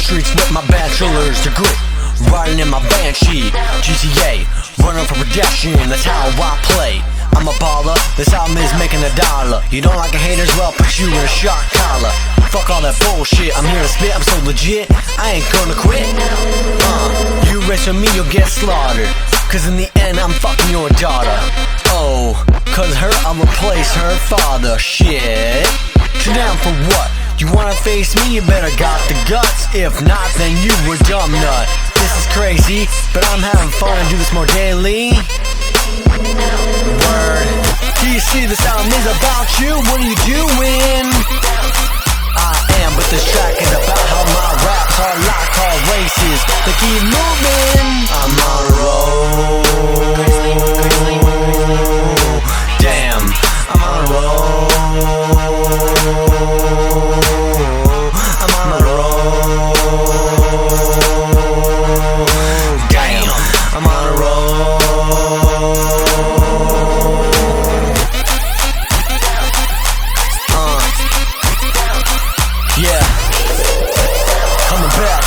streets with my bachelor's degree, riding in my Banshee, GTA, running for projection, that's how I play. I'm a baller, this album is making $1. You don't like a haters, well, put you in a shark collar. Fuck all that bullshit, I'm here to spit, I'm so legit, I ain't gonna quit. You race with me, you'll get slaughtered, cause in the end, I'm fucking your daughter. Oh, cause her, I'll replace her father, shit. You down for what? You wanna face me, you better got the guts. If not, then you were dumb nut. This is crazy, but I'm having fun and do this more daily. Word. Do you see this album is about you? What are you doing? I am, but this track is about how my raps are like all races. They keep moving. I'm on a roll. Damn, I'm on a roll. I'm on a roll. Damn, I'm on a roll. Yeah, coming back,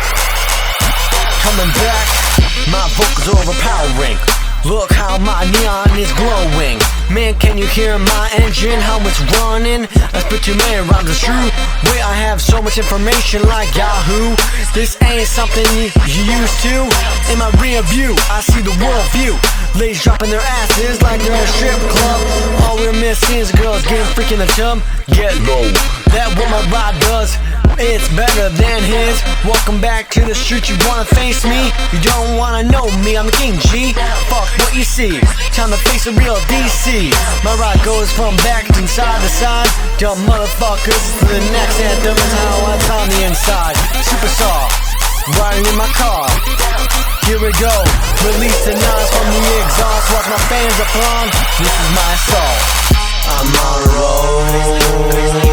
my vocals are overpowering. Look how my neon is glowing. Man, can you hear my engine, how it's running? I spit too many rhymes, it's true. Wait, I have so much information like Yahoo. This ain't something you used to. In my rear view, I see the world view. Ladies dropping their asses like they're at a strip club. All we're missing is girls getting freaking the tub. Get low, that what my ride does. It's better than his. Welcome back to the street, you wanna face me? You don't wanna know me, I'm the King G. Fuck what you see, time to face a real DC. My ride goes from back to side to side. Dumb motherfuckers, the next anthem is how I on the inside. Superstar, riding in my car. Here we go, release the noise from the exhaust. Watch my fans applaud, this is my assault. I'm on a roll.